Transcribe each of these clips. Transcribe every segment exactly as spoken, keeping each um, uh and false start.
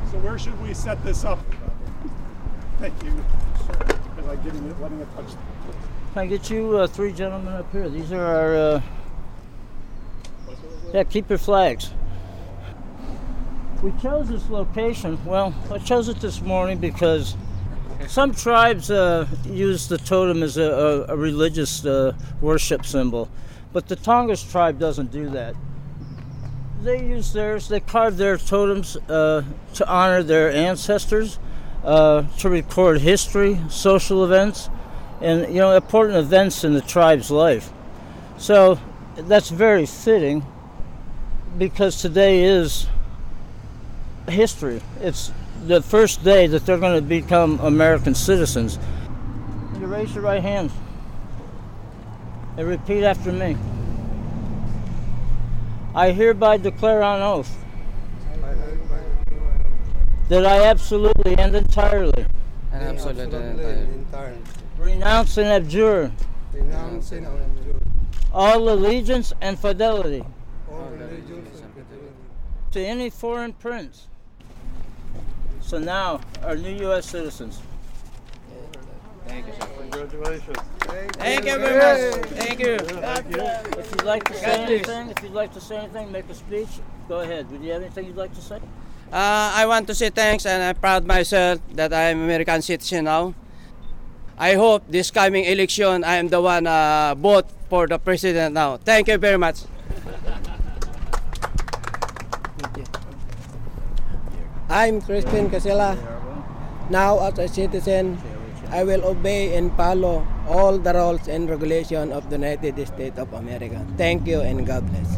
So where should we set this up? Thank you. I like getting it, letting it touch. Can I get you uh, three gentlemen up here? These are our, uh... yeah, keep your flags. We chose this location, well, I chose it this morning because some tribes uh, use the totem as a, a, a religious uh, worship symbol, but the Tongass tribe doesn't do that. They use theirs, they carve their totems uh, to honor their ancestors, uh, to record history, social events, and you know, important events in the tribe's life. So that's very fitting because today is history. It's the first day that they're going to become American citizens. You raise your right hand and repeat after me. I hereby declare on oath that I absolutely and entirely And absolutely entirely renounce and abjure renounce and abjure all allegiance and fidelity all allegiance and fidelity to any foreign prince. So now, our new U S citizens. Thank you, sir. Congratulations. Thank you very much. Thank you. If you'd like to say anything, if you'd like to say anything, make a speech, go ahead. Would you have anything you'd like to say? Uh, I want to say thanks, and I'm proud myself that I'm American citizen now. I hope this coming election I am the one uh, vote for the president now. Thank you very much. I'm Christine Casella. Now, as a citizen, I will obey and follow all the rules and regulations of the United States of America. Thank you and God bless.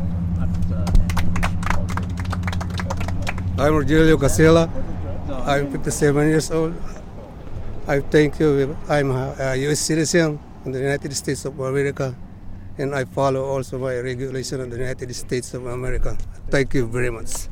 I'm Rogelio Casella. I'm fifty-seven years old. I thank you. I'm a U S citizen in the United States of America, and I follow also my regulation of the United States of America. Thank you very much.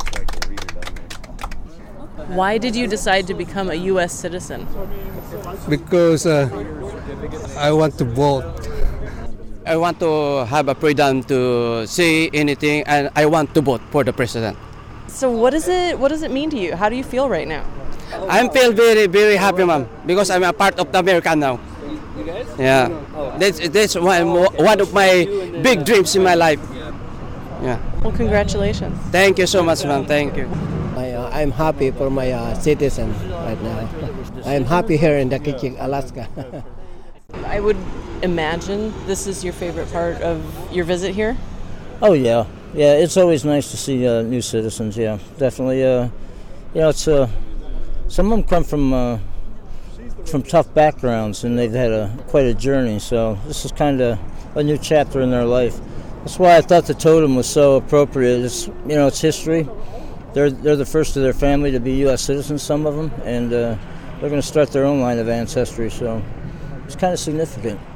Why did you decide to become a U S citizen? Because uh, I want to vote. I want to have a freedom to say anything, and I want to vote for the president. So what is it what does it mean to you? How do you feel right now? I feel very, very happy, ma'am, because I'm a part of the America now. Yeah, that's that's one one of my big dreams in my life. Yeah. Well, congratulations. Thank you so much, ma'am. Thank you. I, uh, I'm happy for my uh, citizen right now. I'm happy here in the Kitchik, Alaska. I would imagine this is your favorite part of your visit here? Oh yeah, yeah. It's always nice to see uh, new citizens. Yeah, definitely. Uh, you know, it's uh, some of them come from uh, from tough backgrounds, and they've had a quite a journey. So this is kind of a new chapter in their life. That's why I thought the totem was so appropriate. It's you know, it's history. They're they're the first of their family to be U S citizens, some of them, and uh, they're going to start their own line of ancestry. So it's kind of significant.